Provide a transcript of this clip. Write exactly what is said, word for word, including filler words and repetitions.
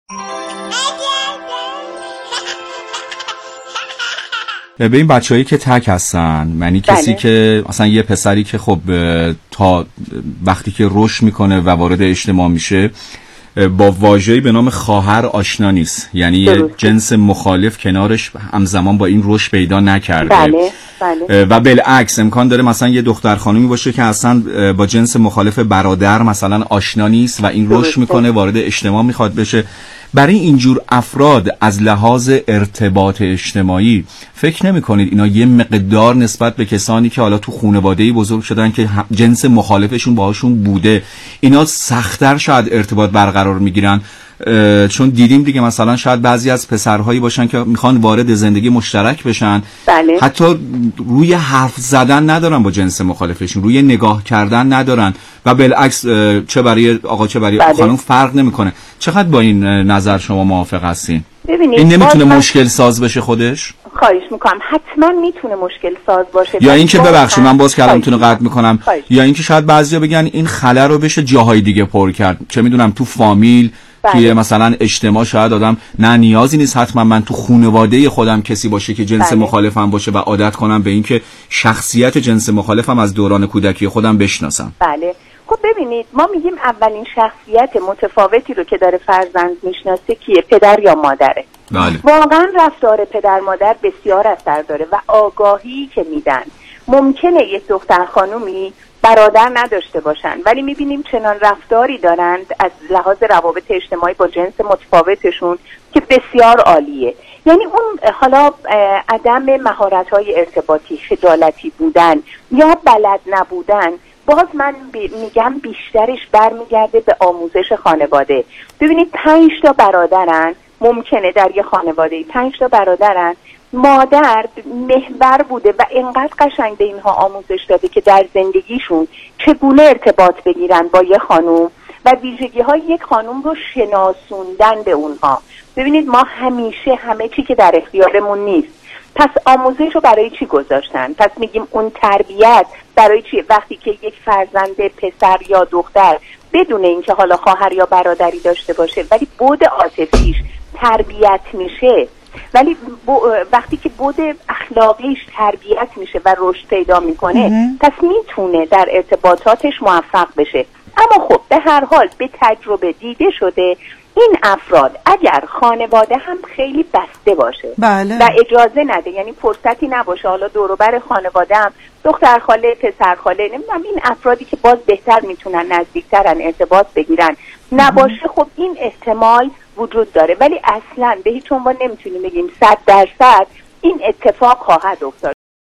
به این بچه‌هایی که تک هستن، یعنی کسی بله. که مثلا یه پسری که خب تا وقتی که رشد میکنه و وارد اجتماع میشه با واژه‌ای به نام خواهر آشنا نیست، یعنی یه جنس مخالف کنارش همزمان با این رشد پیدا نکرده. بله. بله. و بالعکس امکان داره مثلا یه دختر خانومی باشه که اصلا با جنس مخالف برادر مثلا آشنا نیست و این رشد میکنه، وارد اجتماع میخواد بشه. برای اینجور افراد از لحاظ ارتباط اجتماعی فکر نمی کنید اینا یه مقدار نسبت به کسانی که حالا تو خانواده‌ای بزرگ شدن که جنس مخالفشون باهاشون بوده، اینا سخت‌تر شاید ارتباط برقرار میگیرن؟ چون دیدیم دیگه مثلا شاید بعضی از پسرهایی باشن که میخوان وارد زندگی مشترک بشن، بله. حتی روی حرف زدن ندارن با جنس مخالفشون، روی نگاه کردن ندارن و بالعکس چه برای آقا چه برای بله. خانم فرق نمیکنه. چقدر با این نظر شما موافق هستین؟ ببینید این نمیتونه من... مشکل ساز بشه خودش؟ خواهش میکنم حتما میتونه مشکل ساز باشه. یا اینکه ببخشید من باز کلامتون رو قطع میکنم، خواهش. یا اینکه شاید بعضیا بگن این خلا رو بشه جاهای دیگه پر کرد، چه میدونم تو فامیل، بله. که مثلا اجتماع شاید آدم نه نیازی نیست حتما من تو خانواده خودم کسی باشه که جنس بله. مخالفم باشه و عادت کنم به اینکه شخصیت جنس مخالفم از دوران کودکی خودم بشناسم. بله. خب ببینید ما میگیم اولین شخصیت متفاوتی رو که داره فرزند میشناسه کیه؟ پدر یا مادره. بله. واقعا رفتار پدر مادر بسیار اثر داره و آگاهی که میدن. ممکنه یک دختر خانومی برادر نداشته باشن ولی میبینیم چنان رفتاری دارند از لحاظ روابط اجتماعی با جنس متفاوتشون که بسیار عالیه. یعنی اون حالا عدم مهارت‌های ارتباطی، خجالتی بودن یا بلد نبودن، باز من میگم بیشترش برمیگرده به آموزش خانواده. ببینید پنج تا برادرن، ممکنه در یه خانواده پنج تا برادرن، مادر محور بوده و اینقدر قشنگ به اینها آموزش داده که در زندگیشون چگونه ارتباط بگیرن با یه خانوم و ویژگی های یک خانوم رو شناسوندن به اونها. ببینید ما همیشه همه چی که در اختیارمون نیست، پس آموزش رو برای چی گذاشتن؟ پس میگیم اون تربیت برای چی؟ وقتی که یک فرزند پسر یا دختر بدون اینکه حالا خواهر یا برادری داشته باشه ولی بود عاطفیش تربیت میشه، ولی وقتی که بود اخلاقیش تربیت میشه و رشد پیدا میکنه پس میتونه در ارتباطاتش موفق بشه. اما خب به هر حال به تجربه دیده شده این افراد اگر خانواده هم خیلی بسته باشه بله. و اجازه نده، یعنی فرصتی نباشه حالا دور و بر خانواده هم دختر خاله پسر خاله نمیدونم این افرادی که باز بهتر میتونن نزدیکترن ارتباط بگیرن نباشه، خب این احتمال وجود داره ولی اصلا به هیچ عنوان نمیتونیم بگیم صد درصد این اتفاق خواهد افتاد.